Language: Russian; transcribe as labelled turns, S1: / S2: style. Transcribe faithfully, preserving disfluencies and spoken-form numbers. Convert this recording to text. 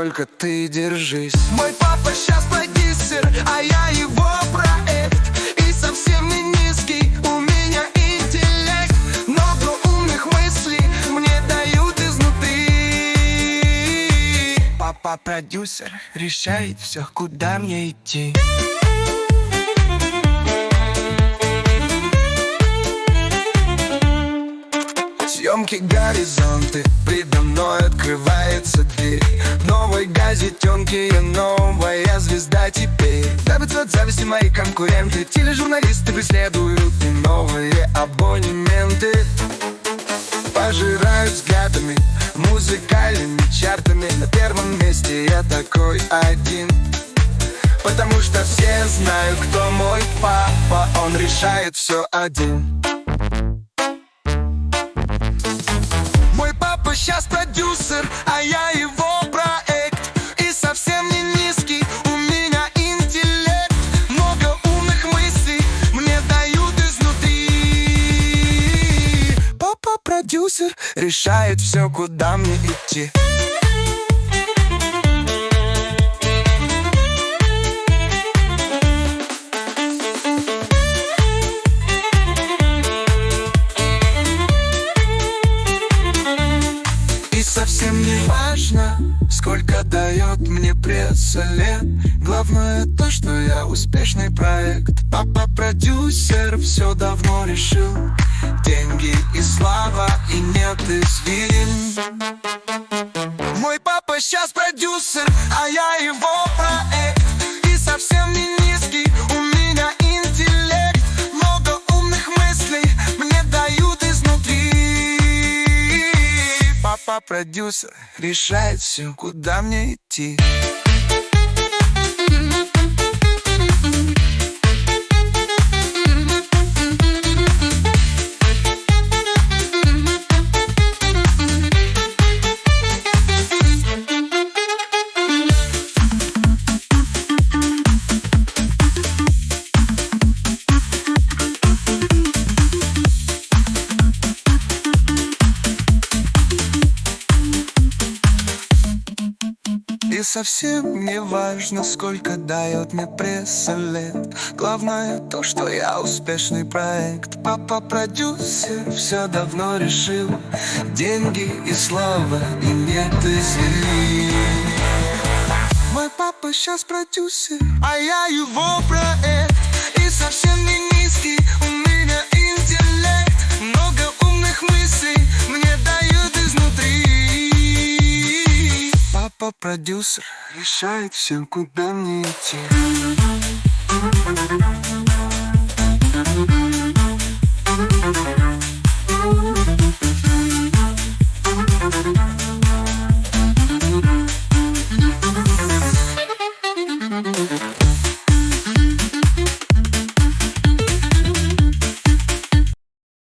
S1: только ты держись. Мой папа сейчас продюсер, а я его проект. И совсем не низкий у меня интеллект. Много умных мыслей мне дают изнутри. Папа продюсер решает все, куда мне идти. Съемки, горизонты, предо мной открывается дверь. В новой газетенке я новая звезда теперь. Давятся от зависти мои конкуренты, тележурналисты преследуют и новые абонементы. Пожирают взглядами, музыкальными чартами. На первом месте я такой один, потому что все знают, кто мой папа. Он решает все один. Сейчас продюсер, а я его проект. И совсем не низкий у меня интеллект. Много умных мыслей мне дают изнутри. Папа продюсер решает все, куда мне идти. Совсем не важно, сколько дает мне пресса лет. Главное то, что я успешный проект. Папа продюсер все давно решил. Деньги и слава, и нет извин. Мой папа сейчас продюсер, а я его проект. И совсем не низкий у меня интеллект. Много умных мыслей мне дают изнутри. Папа продюсер решает все, куда мне идти. И совсем не важно, сколько дает мне пресса лет. Главное то, что я успешный проект. Папа продюсер все давно решил. Деньги и слава, и нет извини. Мой папа сейчас продюсер, а я его проект. И совсем не низкий у меня интеллект. Много умных мыслей мне дают изнутри. Папа продюсер решает все, куда мне идти.